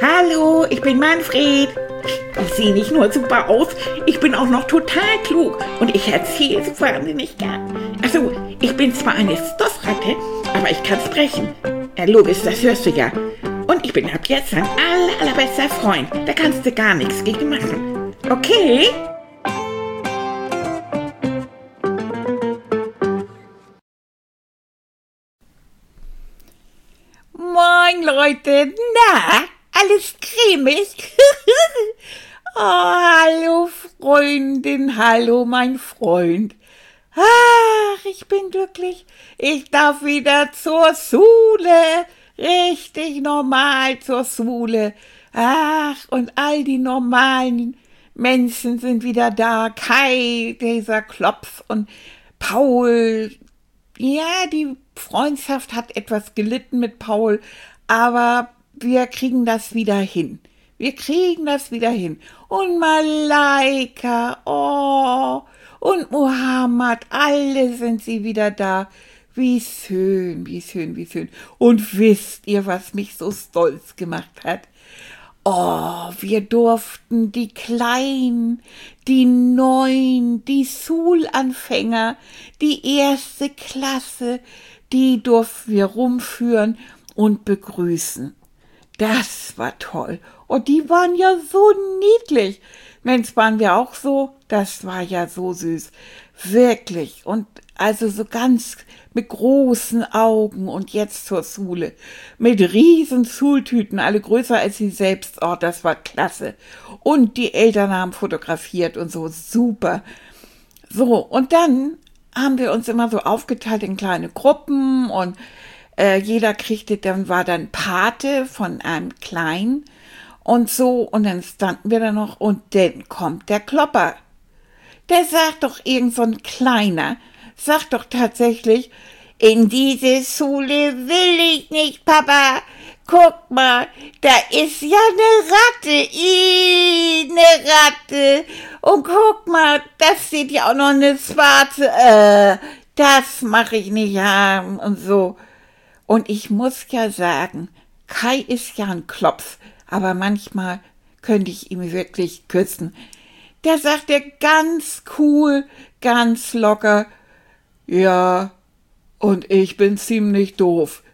Hallo, ich bin Manfred. Ich sehe nicht nur super aus, ich bin auch noch total klug und ich erzähle so wahnsinnig gern. Achso, ich bin zwar eine Stoffratte, aber ich kann sprechen. Logisch, das hörst du ja. Und ich bin ab jetzt dein allerbester Freund. Da kannst du gar nichts gegen machen. Okay? Moin Leute, na, alles cremig? Oh, hallo Freundin, hallo mein Freund. Ach, ich bin glücklich, ich darf wieder zur Schule, richtig normal zur Schule. Ach, und all die normalen Menschen sind wieder da, Kai, dieser Klops und Paul. Ja, die Freundschaft hat etwas gelitten mit Paul, aber wir kriegen das wieder hin. Wir kriegen das wieder hin. Und Malaika, oh, und Mohammed, alle sind sie wieder da. Wie schön, wie schön, wie schön. Und wisst ihr, was mich so stolz gemacht hat? Oh, wir durften die Kleinen, die Neuen, die Schulanfänger, die erste Klasse, die durften wir rumführen und begrüßen. Das war toll. Und die waren ja so niedlich. Mensch, waren wir auch so? Das war ja so süß. Wirklich. Und also so ganz mit großen Augen und jetzt zur Schule. Mit riesen Schultüten, alle größer als sie selbst. Oh, das war klasse. Und die Eltern haben fotografiert und so. Super. So, und dann haben wir uns immer so aufgeteilt in kleine Gruppen und jeder kriegte, dann war dann Pate von einem Kleinen und so. Und dann standen wir da noch und dann kommt der Klopper. Der sagt doch, irgend so ein Kleiner, sagt doch tatsächlich, in diese Schule will ich nicht, Papa. Guck mal, da ist ja eine Ratte, eine Ratte. Und guck mal, da steht ja auch noch eine schwarze, das mache ich nicht haben und so. Und ich muss ja sagen, Kai ist ja ein Klops, aber manchmal könnte ich ihn wirklich küssen. Da sagt er ganz cool, ganz locker, ja, und ich bin ziemlich doof.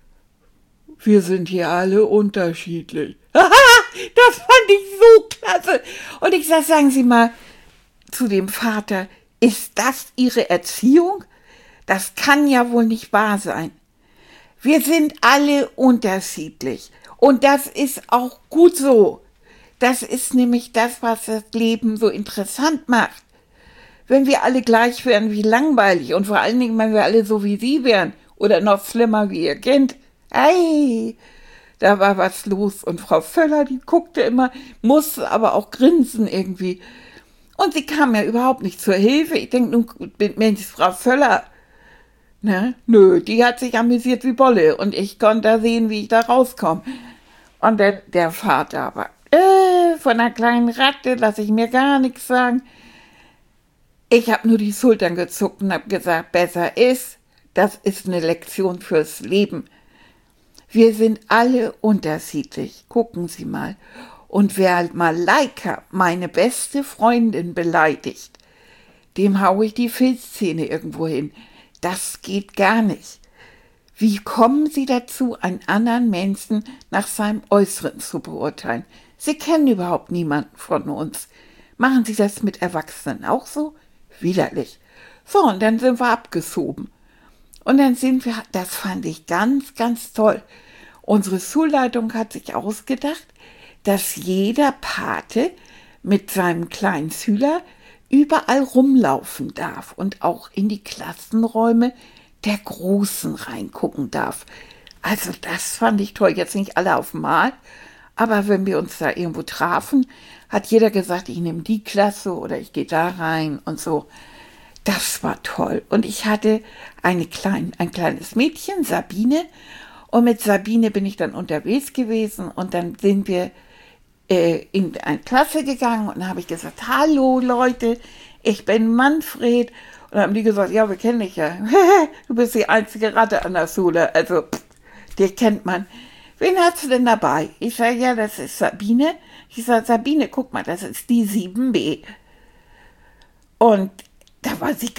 Wir sind hier alle unterschiedlich. Haha, das fand ich so klasse. Und ich sag, sagen Sie mal zu dem Vater, ist das Ihre Erziehung? Das kann ja wohl nicht wahr sein. Wir sind alle unterschiedlich. Und das ist auch gut so. Das ist nämlich das, was das Leben so interessant macht. Wenn wir alle gleich wären, wie langweilig. Und vor allen Dingen, wenn wir alle so wie Sie wären. Oder noch schlimmer wie Ihr Kind. Ei, da war was los. Und Frau Völler, die guckte immer, musste aber auch grinsen irgendwie. Und sie kam ja überhaupt nicht zur Hilfe. Ich denke, nun, Mensch, Frau Völler, ne? Nö, die hat sich amüsiert wie Bolle. Und ich konnte da sehen, wie ich da rauskomme. Und der Vater aber, von einer kleinen Ratte lasse ich mir gar nichts sagen. Ich habe nur die Schultern gezuckt und habe gesagt, besser ist, das ist eine Lektion fürs Leben. Wir sind alle unterschiedlich, gucken Sie mal. Und wer Malaika, meine beste Freundin, beleidigt, dem haue ich die Filzzähne irgendwo hin. Das geht gar nicht. Wie kommen Sie dazu, einen anderen Menschen nach seinem Äußeren zu beurteilen? Sie kennen überhaupt niemanden von uns. Machen Sie das mit Erwachsenen auch so? Widerlich. So, und dann sind wir abgeschoben. Und dann sind wir, das fand ich ganz, ganz toll. Unsere Schulleitung hat sich ausgedacht, dass jeder Pate mit seinem kleinen Schüler überall rumlaufen darf und auch in die Klassenräume der Großen reingucken darf. Also das fand ich toll. Jetzt nicht alle auf einmal, aber wenn wir uns da irgendwo trafen, hat jeder gesagt, ich nehme die Klasse oder ich gehe da rein und so. Das war toll. Und ich hatte ein kleines Mädchen, Sabine, und mit Sabine bin ich dann unterwegs gewesen und dann sind wir in eine Klasse gegangen und dann habe ich gesagt, hallo Leute, ich bin Manfred. Und dann haben die gesagt, ja, wir kennen dich ja. Du bist die einzige Ratte an der Schule, also dich kennt man. wen hast du denn dabei? Ich sage, ja, das ist Sabine. Ich sage, Sabine, guck mal, das ist die 7b. Und da war sie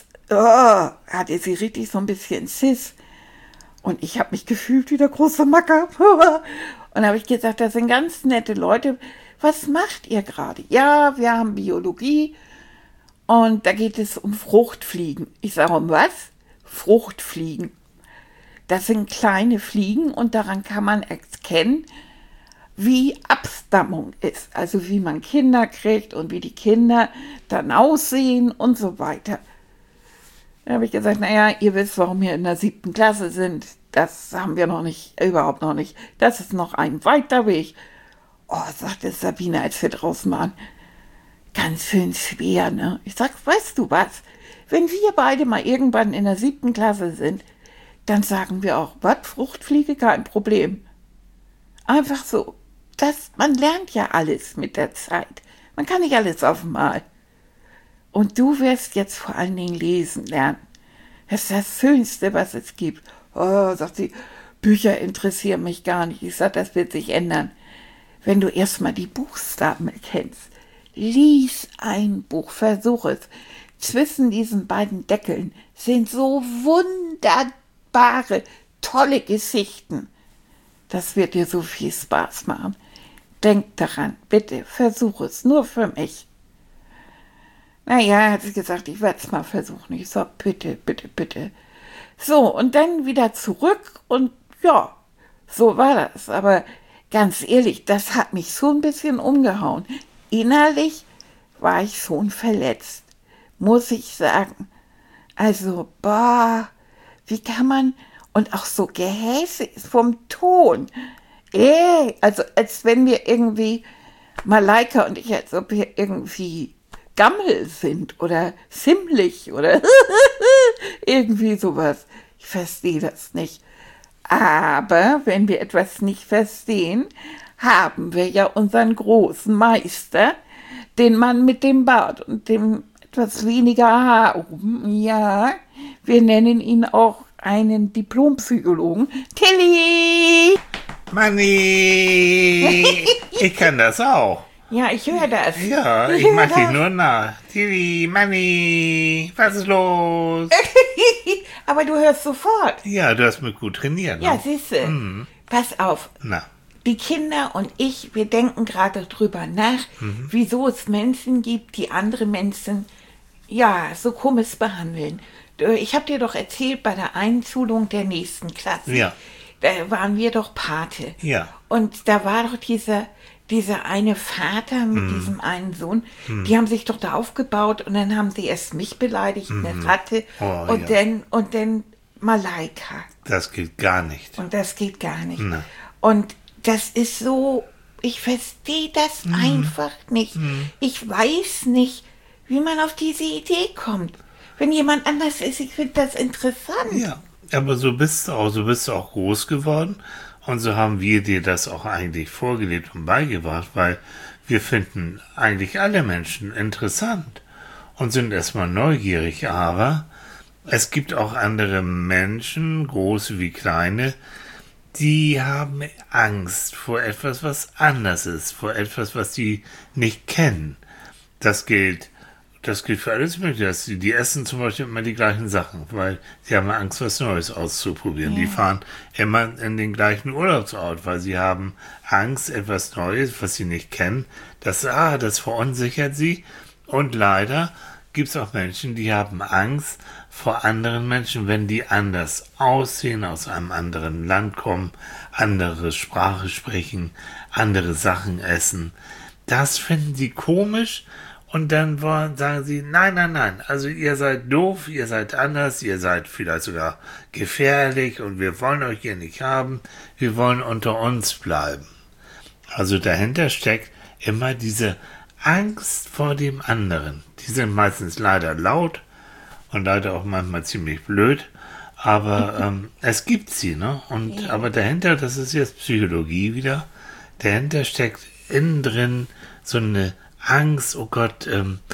hatte sie richtig so ein bisschen Schiss. Und ich habe mich gefühlt wie der große Macker. Und da habe ich gesagt, das sind ganz nette Leute. Was macht ihr gerade? Ja, wir haben Biologie und da geht es um Fruchtfliegen. Ich sage, um was? Fruchtfliegen. Das sind kleine Fliegen und daran kann man erkennen, wie Abstammung ist. Also wie man Kinder kriegt und wie die Kinder dann aussehen und so weiter. Da habe ich gesagt, naja, ihr wisst, warum wir in der 7. Klasse sind. Das haben wir noch nicht, überhaupt noch nicht. Das ist noch ein weiter Weg. Oh, sagte Sabine, als wir draußen waren. Ganz schön schwer, ne? Ich sag, weißt du was? Wenn wir beide mal irgendwann in der 7. Klasse sind, dann sagen wir auch, was, Fruchtfliege, kein Problem. Einfach so. Man lernt ja alles mit der Zeit. Man kann nicht alles auf einmal. Und du wirst jetzt vor allen Dingen lesen lernen. Das ist das Schönste, was es gibt. Oh, sagt sie, Bücher interessieren mich gar nicht. Ich sage, das wird sich ändern. Wenn du erstmal die Buchstaben kennst, lies ein Buch, versuch es. Zwischen diesen beiden Deckeln sind so wunderbare, tolle Geschichten. Das wird dir so viel Spaß machen. Denk daran, bitte, versuch es, nur für mich. Naja, hat sie gesagt, ich werde es mal versuchen. Ich sag, bitte, bitte, bitte. So, und dann wieder zurück und ja, so war das. Aber ganz ehrlich, das hat mich so ein bisschen umgehauen. Innerlich war ich schon verletzt, muss ich sagen. Also, wie kann man, und auch so gehässig vom Ton. Also als wenn wir irgendwie, Malaika und ich, als ob wir irgendwie Gammel sind oder ziemlich oder irgendwie sowas. Ich verstehe das nicht. Aber wenn wir etwas nicht verstehen, haben wir ja unseren großen Meister, den Mann mit dem Bart und dem etwas weniger Haar oben. Ja, wir nennen ihn auch einen Diplompsychologen. Tilly! Manni! Ich kann das auch. Ja, ich höre das. Ja, ich mach dich nur nach. Tilly, Manni, was ist los? Aber du hörst sofort. Ja, du hast mich gut trainiert. Ja, Ne? siehst du. Pass auf. Na. Die Kinder und ich, wir denken gerade drüber nach, wieso es Menschen gibt, die andere Menschen, ja, so komisch behandeln. Ich habe dir doch erzählt, bei der Einschulung der nächsten Klasse, Ja. da waren wir doch Pate. Ja. Und da war doch dieser eine Vater mit diesem einen Sohn, die haben sich doch da aufgebaut und dann haben sie erst mich beleidigt, eine Ratte, Oh, und ja. dann Malaika. Das geht gar nicht. Und das geht gar nicht. Na. Und das ist so, ich verstehe das einfach nicht. Ich weiß nicht, wie man auf diese Idee kommt. Wenn jemand anders ist, ich finde das interessant. Ja, aber so bist du auch groß geworden und so haben wir dir das auch eigentlich vorgelebt und beigebracht, weil wir finden eigentlich alle Menschen interessant und sind erstmal neugierig, aber es gibt auch andere Menschen, große wie kleine, die haben Angst vor etwas, was anders ist, vor etwas, was sie nicht kennen. Das gilt für alles Mögliche. Die essen zum Beispiel immer die gleichen Sachen, weil sie haben Angst, was Neues auszuprobieren. Die fahren immer in den gleichen Urlaubsort, weil sie haben Angst, etwas Neues, was sie nicht kennen. Das verunsichert sie. Und leider gibt es auch Menschen, die haben Angst vor anderen Menschen, wenn die anders aussehen, aus einem anderen Land kommen, andere Sprache sprechen, andere Sachen essen. Das finden sie komisch. Und dann sagen sie, nein, also ihr seid doof, ihr seid anders, ihr seid vielleicht sogar gefährlich und wir wollen euch hier nicht haben, wir wollen unter uns bleiben. Also dahinter steckt immer diese Angst vor dem anderen. Die sind meistens leider laut und leider auch manchmal ziemlich blöd, aber es gibt sie, ne? Aber dahinter, das ist jetzt Psychologie wieder, dahinter steckt innen drin so eine Angst, oh Gott,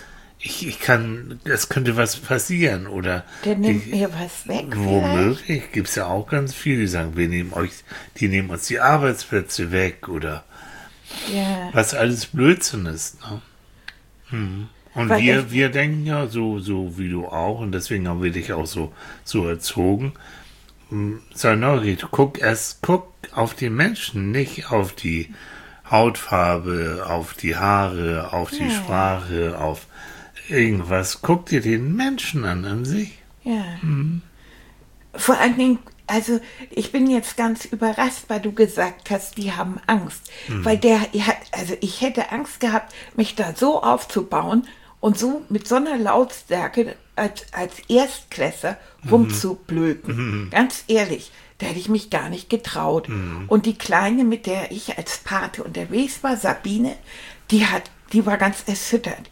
es könnte was passieren oder Der nimmt mir was weg vielleicht. womöglich gibt es ja auch ganz viele, die sagen, die nehmen uns die Arbeitsplätze weg oder Ja. was alles Blödsinn ist. Ne? Und wir denken ja so wie du auch und deswegen haben wir dich auch so erzogen. Sei neugierig, guck auf die Menschen, nicht auf die Hautfarbe, auf die Haare, auf die Sprache, auf irgendwas. Guck dir den Menschen an sich. Ja. Vor allen Dingen, also ich bin jetzt ganz überrascht, weil du gesagt hast, die haben Angst. Weil ich hätte Angst gehabt, mich da so aufzubauen und so mit so einer Lautstärke als Erstklässler rumzublöken. Ganz ehrlich, da hätte ich mich gar nicht getraut. Und die Kleine, mit der ich als Pate unterwegs war, Sabine, die war ganz erschüttert.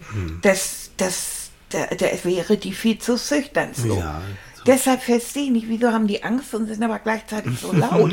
Der wäre die viel zu schüchtern so. Ja, Deshalb verstehe ich nicht, wieso haben die Angst und sind aber gleichzeitig so laut.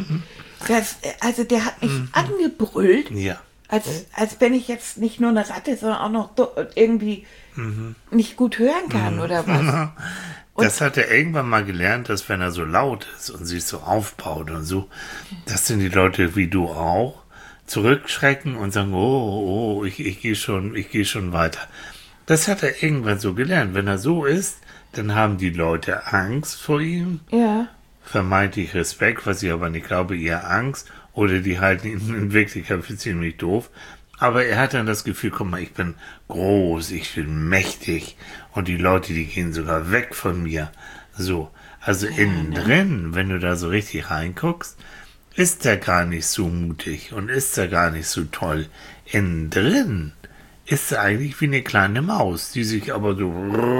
Also der hat mich angebrüllt, ja. als wenn ich jetzt nicht nur eine Ratte, sondern auch noch irgendwie nicht gut hören kann oder was. Das hat er irgendwann mal gelernt, dass wenn er so laut ist und sich so aufbaut und so, das sind die Leute wie du auch, zurückschrecken und sagen, oh, ich gehe schon weiter. Das hat er irgendwann so gelernt. Wenn er so ist, dann haben die Leute Angst vor ihm, Ja. vermeintlich Respekt, was ich aber nicht glaube, eher Angst, oder die halten ihn in Wirklichkeit für ziemlich doof. Aber er hat dann das Gefühl, guck mal, ich bin groß, ich bin mächtig und die Leute, die gehen sogar weg von mir. So, also innen drin, wenn du da so richtig reinguckst, ist er gar nicht so mutig und ist er gar nicht so toll. Innen drin ist er eigentlich wie eine kleine Maus, die sich aber so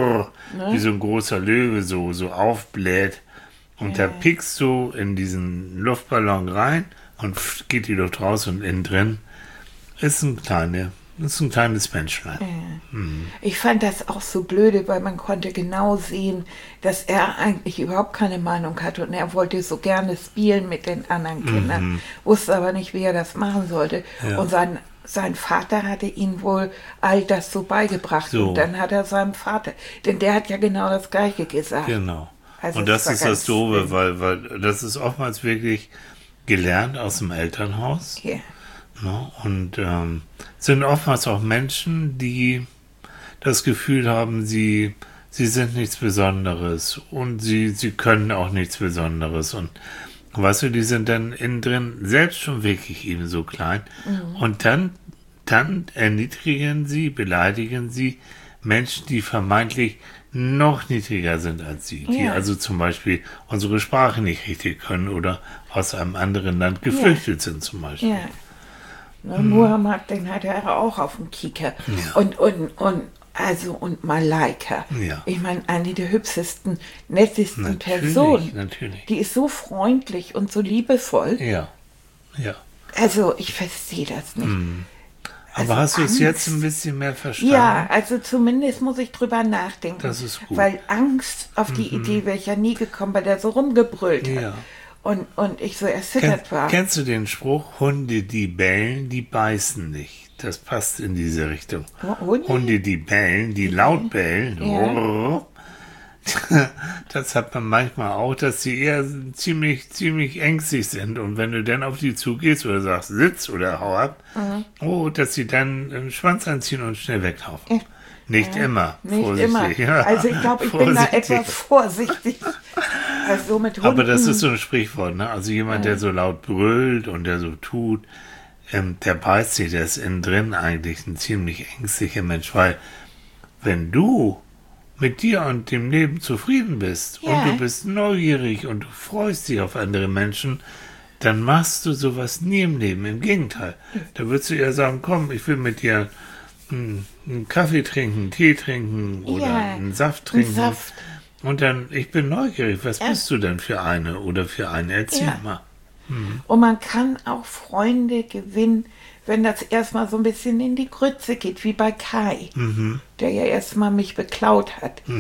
wie so ein großer Löwe so aufbläht. Und da piekst du in diesen Luftballon rein und geht die Luft raus und innen drin ist ein kleines Menschlein. Ich fand das auch so blöde, weil man konnte genau sehen, dass er eigentlich überhaupt keine Meinung hatte und er wollte so gerne spielen mit den anderen Kindern, wusste aber nicht, wie er das machen sollte. Ja. Und sein Vater hatte ihm wohl all das so beigebracht So. und dann hat er seinem Vater, denn der hat ja genau das Gleiche gesagt. Genau. Also und das war ist das ganz Doofe, weil das ist oftmals wirklich gelernt aus dem Elternhaus. Ja. Ne? Und sind oftmals auch Menschen, die das Gefühl haben, sie sind nichts Besonderes und sie können auch nichts Besonderes. Und weißt du, die sind dann innen drin selbst schon wirklich eben so klein. Und dann erniedrigen sie, beleidigen sie Menschen, die vermeintlich noch niedriger sind als sie, die also zum Beispiel unsere Sprache nicht richtig können oder aus einem anderen Land geflüchtet sind zum Beispiel. Ja. Muhammad, den hat er auch auf dem Kieker. Ja. Und Malaika. Ja. Ich meine, eine der hübschesten, nettesten Natürlich, Personen. natürlich. Die ist so freundlich und so liebevoll. Ja. Also, ich verstehe das nicht. Aber Also hast du es Angst. jetzt ein bisschen mehr verstanden? Ja, also zumindest muss ich drüber nachdenken. Das ist gut. Weil Angst, auf die Idee wäre ich ja nie gekommen, weil der so rumgebrüllt hat. Ja. Und ich so erschüttert war. Kennst du den Spruch, Hunde, die bellen, die beißen nicht? Das passt in diese Richtung. Hunde, die bellen, die laut bellen. Das hat man manchmal auch, dass sie eher ziemlich ängstlich sind. Und wenn du dann auf die zugehst oder sagst, sitz oder hau ab, dass sie dann den Schwanz anziehen und schnell weglaufen. Nicht immer. Nicht Vorsichtig. immer. Also ich glaube, ich bin da etwas vorsichtig. Also mit Hunden. Aber das ist so ein Sprichwort, ne? Also jemand, der so laut brüllt und der so tut, der beißt sich, der ist innen drin eigentlich ein ziemlich ängstlicher Mensch, weil wenn du mit dir und dem Leben zufrieden bist und du bist neugierig und du freust dich auf andere Menschen, dann machst du sowas nie im Leben. Im Gegenteil. Da würdest du eher sagen, komm, ich will mit dir einen Kaffee trinken, Tee trinken oder einen Saft trinken. Saft. Und dann, ich bin neugierig, was bist du denn für eine oder für einen? Erzähl mal. Und man kann auch Freunde gewinnen, wenn das erstmal so ein bisschen in die Grütze geht, wie bei Kai, der ja erstmal mich beklaut hat. Ja.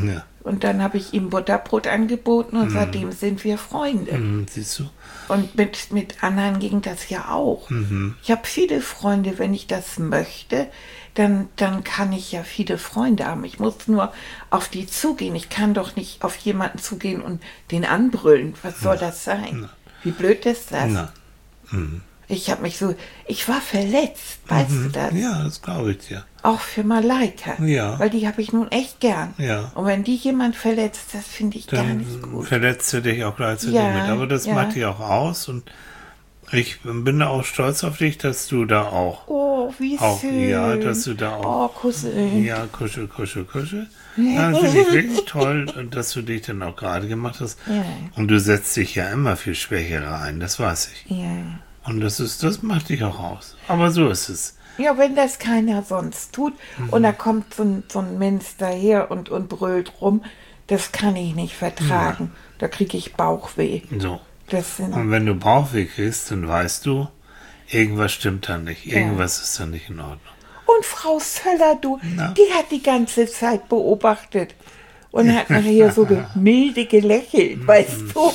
Und dann habe ich ihm Butterbrot angeboten und seitdem sind wir Freunde. Siehst du? Und mit anderen ging das ja auch. Ich habe viele Freunde, wenn ich das möchte, dann kann ich ja viele Freunde haben. Ich muss nur auf die zugehen. Ich kann doch nicht auf jemanden zugehen und den anbrüllen. Was soll das sein? Wie blöd ist das? Na. Ich war verletzt, weißt du das? Ja, das glaube ich dir. Auch für Malaika. Ja. Weil die habe ich nun echt gern. Ja. Und wenn die jemand verletzt, das finde ich gar nicht Dann gut. verletzt du dich auch gleichzeitig Ja, mit. Aber das ja. macht dich auch aus und ich bin da auch stolz auf dich, dass du da auch, Wie auch schön. ja, dass du da auch, Kuscheln. ja, kuschel. Ja, finde ich wirklich toll, dass du dich dann auch gerade gemacht hast. Ja. Und du setzt dich ja immer für Schwächere ein, das weiß ich. Ja. Und das macht dich auch aus. Aber so ist es. Ja, wenn das keiner sonst tut und da kommt so ein Mensch daher und brüllt rum, das kann ich nicht vertragen. Da kriege ich Bauchweh. So. Das sind, Und wenn du Bauchweh kriegst, dann weißt du, irgendwas stimmt da nicht. Irgendwas ist da nicht in Ordnung. und Frau Söller, Na? die hat die ganze Zeit beobachtet und hat nachher so milde gelächelt, weißt du.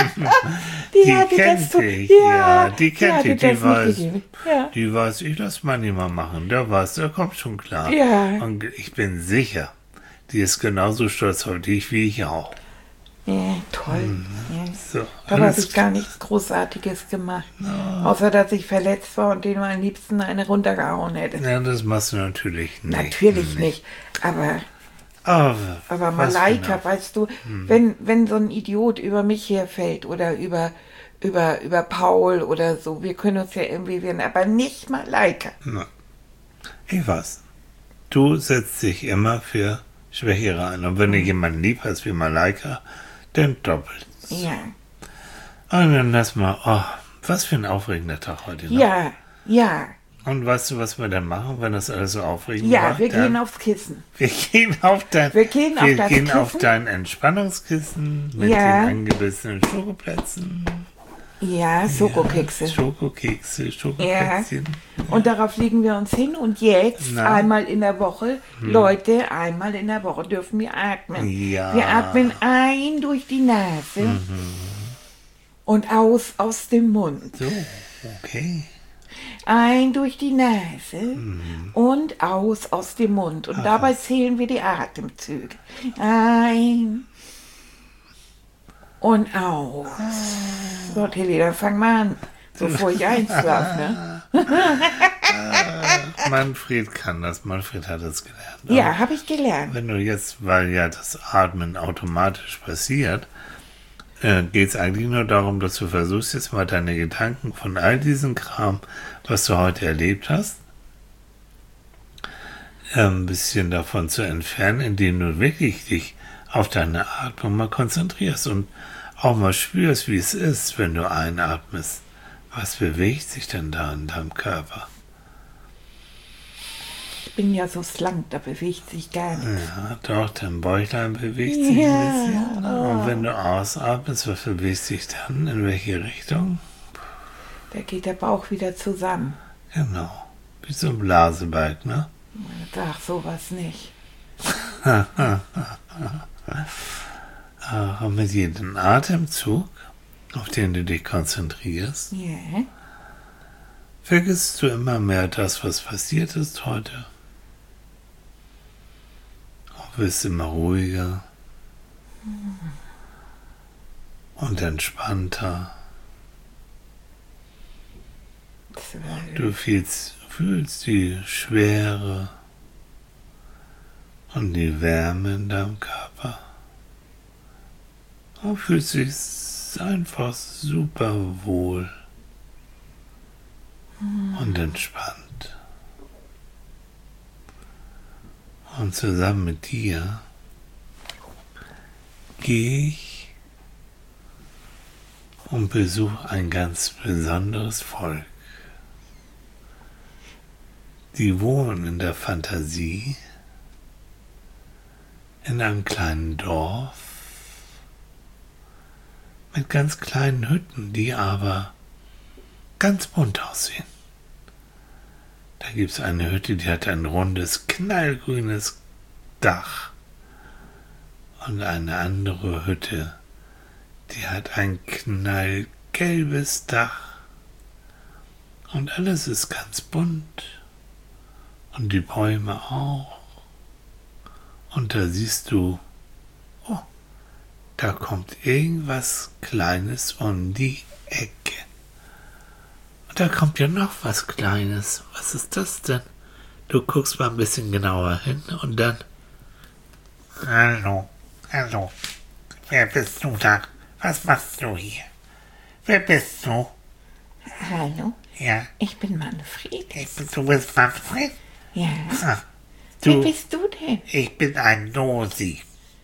Die hatte kennt das so, dich, ja, die kennt hatte dich, die das weiß, mitgegeben. Ja. die weiß, ich lass mal nicht mal machen, der kommt schon klar. Ja. Und ich bin sicher, die ist genauso stolz auf dich wie ich auch. Ja, toll. Ja. So, Da habe alles ich gar nichts Großartiges gemacht. Außer, dass ich verletzt war und denen am liebsten eine runtergehauen hätte. ja, das machst du natürlich nicht. Natürlich nicht. Aber Aber was Malaika, genau? weißt du, wenn so ein Idiot über mich herfällt oder über Paul oder so, wir können uns ja irgendwie wehren, aber nicht Malaika. Na, ich weiß. Du setzt dich immer für Schwächere ein. Und wenn du jemanden lieb hast wie Malaika, dann doppelt. Ja. Und dann lass mal, was für ein aufregender Tag heute noch. Ja. Und weißt du, was wir dann machen, wenn das alles so aufregend Ja, war? wir Dann- gehen aufs Kissen. Wir gehen auf dein, Wir gehen auf das gehen auf Kissen. dein Entspannungskissen mit Ja. den angebissenen Schokoplätzen. Ja, Schokokekse. Schokokekse, Schokoplätzchen. Und darauf legen wir uns hin und jetzt Na. einmal in der Woche, Leute, einmal in der Woche dürfen wir atmen. Ja. Wir atmen ein durch die Nase und aus dem Mund. So, okay. Ein durch die Nase und aus dem Mund. Und dabei zählen wir die Atemzüge. Ein und aus. So, Tilly, dann fang mal an, bevor ich einschlafe. Ne? Manfred kann das, Manfred hat das gelernt. Ja, habe ich gelernt. Wenn du jetzt, weil ja das Atmen automatisch passiert, geht es eigentlich nur darum, dass du versuchst, jetzt mal deine Gedanken von all diesem Kram, was du heute erlebt hast, ein bisschen davon zu entfernen, indem du wirklich dich auf deine Atmung mal konzentrierst und auch mal spürst, wie es ist, wenn du einatmest. Was bewegt sich denn da in deinem Körper? Ich bin ja so slank, da bewegt sich gar nichts. Ja, doch, dein Bäuchlein bewegt sich Ja, ein bisschen. Und wenn du ausatmest, was bewegt sich dann? In welche Richtung? Da geht der Bauch wieder zusammen. Genau. Wie so ein Blasebalg, ne? Ach, sowas nicht. Und mit jedem Atemzug, auf den du dich konzentrierst, Ja. vergisst du immer mehr das, was passiert ist heute. Du wirst immer ruhiger und entspannter. Du fühlst die Schwere und die Wärme in deinem Körper. Du fühlst dich einfach super wohl und entspannt. Und zusammen mit dir gehe ich und besuche ein ganz besonderes Volk. Die wohnen in der Fantasie in einem kleinen Dorf mit ganz kleinen Hütten, die aber ganz bunt aussehen. Da gibt es eine Hütte, die hat ein rundes, knallgrünes Dach Und eine andere Hütte, die hat ein knallgelbes Dach. Und alles ist ganz bunt. Und die Bäume auch. Und da siehst du, oh, da kommt irgendwas Kleines um die Ecke. Und da kommt ja noch was Kleines. Was ist das denn? Du guckst mal ein bisschen genauer hin und dann... Hallo, hallo. Wer bist du da? Was machst du hier? Wer bist du? Hallo, Ja, ich bin Manfred. du bist Manfred? Ja. Ah, Wer du, bist du denn? ich bin ein Nosi.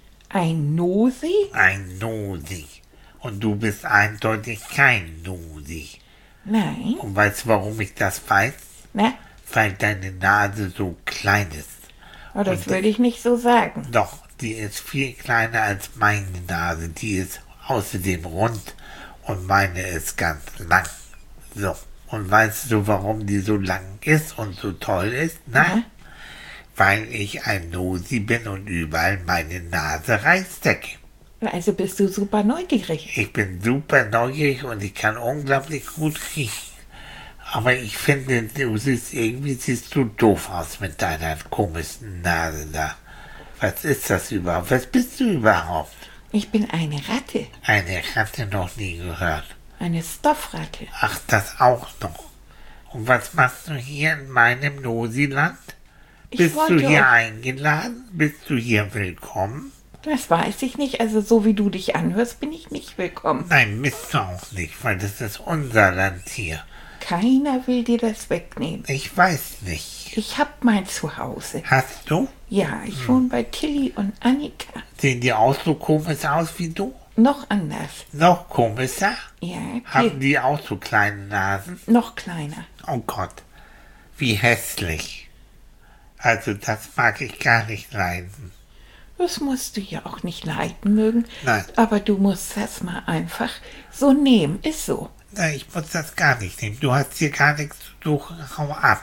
Ein Nosi? Ein Nosi. Und du bist eindeutig kein Nosi. Nein. Und weißt du, warum ich das weiß? Na, Weil deine Nase so klein ist. oh, das würde ich nicht so sagen. Doch, die ist viel kleiner als meine Nase. Die ist außerdem rund und meine ist ganz lang. So, und weißt du, warum die so lang ist und so toll ist? Na? Ja. Weil ich ein Nosi bin und überall meine Nase reinstecke. Also bist du super neugierig. Ich bin super neugierig und ich kann unglaublich gut riechen. Aber ich finde, irgendwie siehst du doof aus mit deiner komischen Nase da. Was ist das überhaupt? Was bist du überhaupt? Ich bin eine Ratte. Eine Ratte noch nie gehört. Eine Stoffratte. Ach, das auch noch. Und was machst du hier in meinem Nosiland? Bist du wollte hier auch- eingeladen? Bist du hier willkommen? Das weiß ich nicht. Also so wie du dich anhörst, bin ich nicht willkommen. Nein, bist du auch nicht, weil das ist unser Land hier. Keiner will dir das wegnehmen. Ich weiß nicht. Ich hab mein Zuhause. Hast du? Ja, ich wohne bei Tilly und Annika. Sehen die auch so komisch aus wie du? Noch anders. Noch komischer? Ja, Haben die auch so kleine Nasen? noch kleiner. Oh Gott, wie hässlich. Also das mag ich gar nicht leiden. Das musst du ja auch nicht leiden mögen. Nein. Aber du musst das mal einfach so nehmen. Ist so. Nein, ich muss das gar nicht nehmen. Du hast hier gar nichts zu suchen. Hau ab.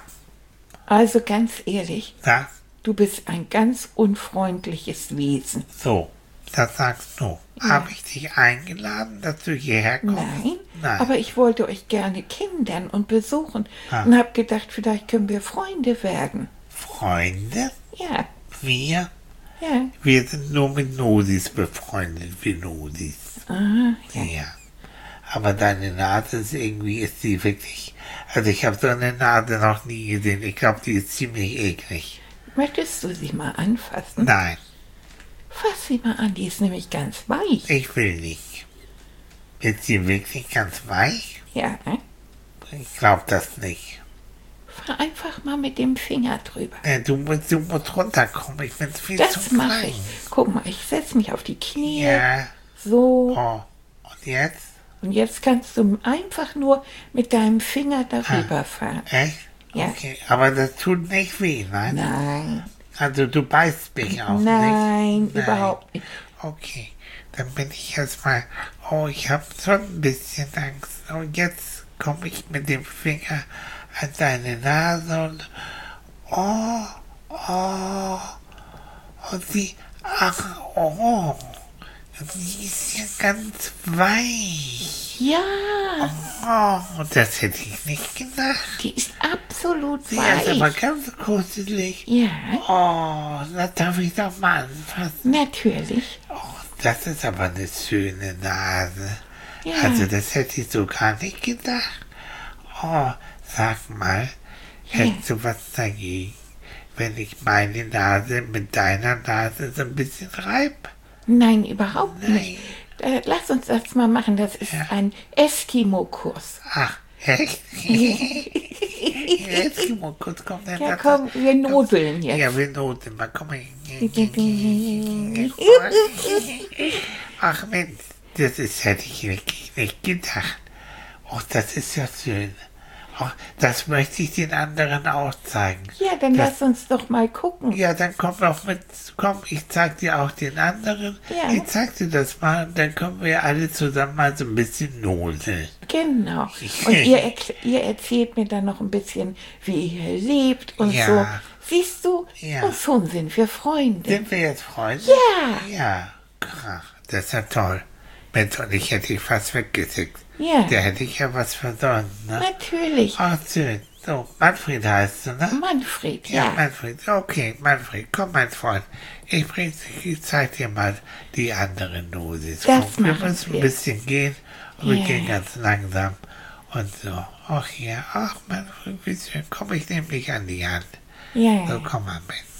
Also ganz ehrlich, Ja? du bist ein ganz unfreundliches Wesen. So, das sagst du. Habe ich dich eingeladen, dass du hierher kommst? Nein, Nein. aber ich wollte euch gerne kennenlernen und besuchen Ah. und habe gedacht, vielleicht können wir Freunde werden. Freunde? Ja, Wir? ja. Wir sind nur mit Nosis befreundet, wir Nosis. Ah, ja. Ja. Aber deine Nase ist irgendwie, ist die wirklich... Also ich habe so eine Nase noch nie gesehen. Ich glaube, die ist ziemlich eklig. Möchtest du sie mal anfassen? Nein, Fass sie mal an, die ist nämlich ganz weich. ich will nicht. Ist sie wirklich ganz weich? Ja, Ich glaube das nicht. fahr einfach mal mit dem Finger drüber. Du musst runterkommen. Ich bin viel zu Das mache klein. ich. Guck mal, ich setze mich auf die Knie. Ja. So. Oh. Und jetzt? Und jetzt kannst du einfach nur mit deinem Finger darüber fahren. Echt? Ja. Okay. Aber das tut nicht weh, nein? Nein. Also du beißt mich auch Nein, nicht? überhaupt nicht. Okay. Dann bin ich erstmal... Oh, ich habe schon ein bisschen Angst. Und jetzt komme ich mit dem Finger an deine Nase und... Und sie... Ach, die ist ja ganz weich. Ja, Oh, das hätte ich nicht gedacht. die ist absolut Sie ist aber weich. ganz kuschelig. Ja, Oh, das darf ich doch mal anfassen. natürlich. Oh, das ist aber eine schöne Nase. Ja. Also das hätte ich so gar nicht gedacht. Oh, sag mal, hättest du was dagegen, wenn ich meine Nase mit deiner Nase so ein bisschen reibe? Nein, überhaupt Nein. nicht. Lass uns das mal machen. Das ist ein Eskimo-Kurs. Ach, echt? Eskimo, kurz kommt der Ja, Satz. komm, wir noseln jetzt. Ja, wir noten mal, komm mal. Ach Mensch, hätte ich wirklich nicht gedacht. Oh, das ist ja schön. Oh, das möchte ich den anderen auch zeigen. Ja, dann Das- lass uns doch mal gucken. Ja, dann komm doch mit, komm, ich zeig dir auch den anderen. Ja. Ich zeig dir das mal, dann können wir alle zusammen mal so ein bisschen noseln. Genau. Und ihr erzählt mir dann noch ein bisschen, wie ihr lebt und Ja. so. Siehst du? Ja. Und schon sind wir Freunde. Sind wir jetzt Freunde? Ja. Ja. Ach, das ist ja toll. Mensch, und ich hätte dich fast weggeschickt. Ja, Da hätte ich ja was versäumt, ne? natürlich. Ach, schön. So, Manfred heißt du, ne? Manfred, Ja, ja. Manfred. Okay, Manfred, komm, mein Freund. Ich zeig dir mal die andere Dosis. Das Komm, wir machen müssen wir. ein bisschen gehen. Und wir Ja. gehen ganz langsam. Und so. Ach ja, ach, Manfred, wie schön. Komm, ich nehme dich an die Hand. So, Ja, komm mal mit.